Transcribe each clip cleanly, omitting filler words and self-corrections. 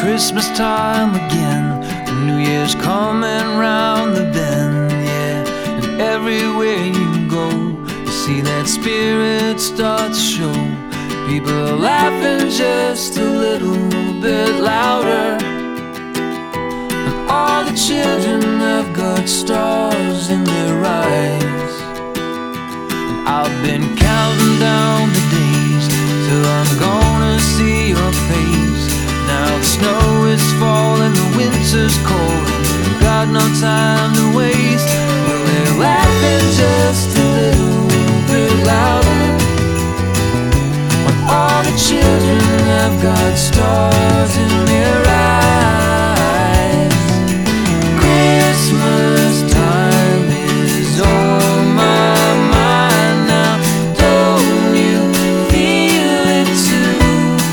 Christmas time again, the New Year's coming round the bend, yeah. And everywhere you go, you see that spirit start to show. People are laughing just a little bit louder, and all the children have got stars in their eyes. And I've been counting down the days till I'm gonna see your face. Now the snow is falling, the winter's cold, and got no time to waste. Well, they're laughing just a little bit louder, when all the children have got stars in their eyes. Christmas time is on my mind now, don't you feel it too?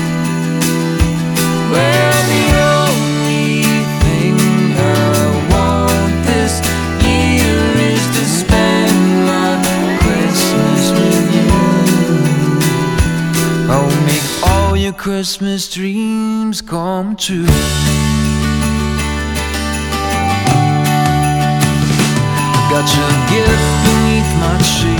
Well, the only thing I want this year is to spend my Christmas with you. Oh, make all your Christmas dreams come true. Got your gift beneath my tree.